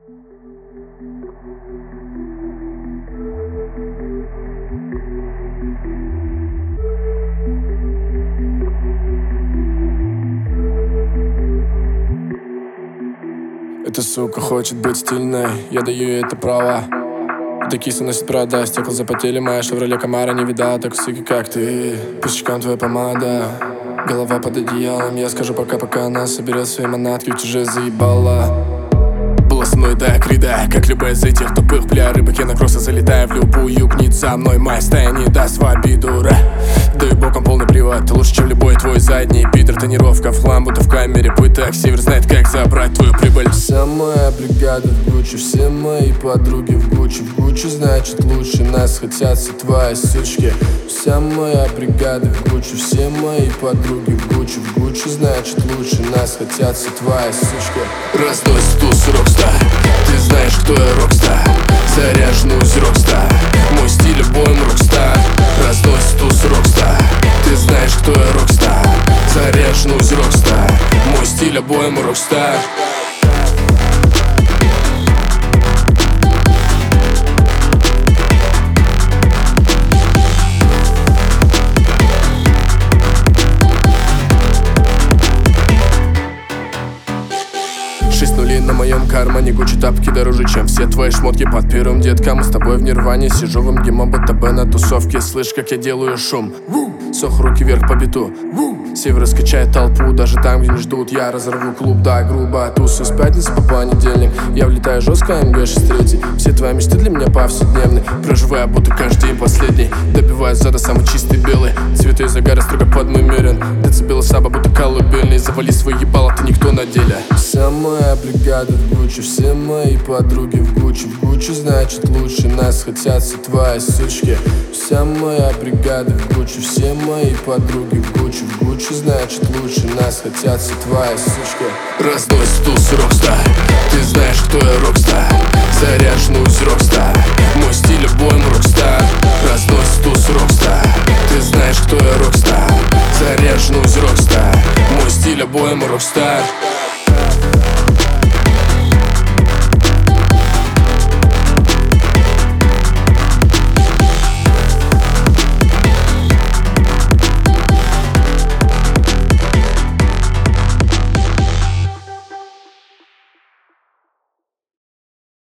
Эта сука хочет быть стильной, я даю ей это право. Эта киса носит Прада, стекла запотели, моя Шевроле Камара не видала так суки, как ты. По щекам твоя помада, голова под одеялом. Я скажу пока-пока, она соберет свои манатки, уже заебала. Была со мной до крида, как любая из этих тупых бля рыбок. Я на кроссы залетаю в любую гнит за мной. Моя стая не даст в обиду, даю боком полный приват. Лучше, чем любой твой задний питер. Тонировка в хлам, будто в камере пыток. Север знает, как забрать твою прибыль. Вся моя бригада в Гуччи, все мои подруги в Гуччи. В Гуччи, значит, лучше нас хотят все твои сучки. Вся моя бригада в Гуччи, все мои подруги в Гуччи. В Гуччи, значит, лучше нас хотят все твои сучки. Разносит туз рокстар, ты знаешь, кто я рокстар. Заряженный рокстар, мой стиль обоим рокстар. Разносит туз рокстар, ты знаешь, кто я рокстар. Заряженный рокстар, мой стиль обоим рокстар. Шесть нулей на моем кармане, Гуччи тапки дороже, чем все твои шмотки. Под первым, детка, мы с тобой в нирване. Сижу в МГИМО, БТБ на тусовке. Слышь, как я делаю шум. Сох, руки вверх по биту. Север раскачает толпу, даже там, где не ждут. Я разорву клуб, да, грубо. Тусы с пятницы по понедельник. Я влетаю жестко, МГ-63. Все твои мечты для меня повседневны. Проживаю, будто каждый день последний. Добиваю зада самый чистый белый. Цветы загара строго подмерен. Децибелы саба, будто колыбельный. Завали свой ебало, ты никто на деле. Вся моя бригада в Гуччи, все мои подруги в Гуччи. В Гуччи, значит, лучше нас хотят все твои сучки. Вся моя бригада в Гуччи, все мои подруги в Гуччи. В Гуччи, значит, лучше нас хотят все твои сучки. Разносит туз рокстар, ты знаешь, кто я рокстар. Заряженный рокстар, мой стиль обоим рокстар. Разносит туз рокстар, ты знаешь, кто я рокстар. Заряженный рокстар, мой стиль обоим рокстар.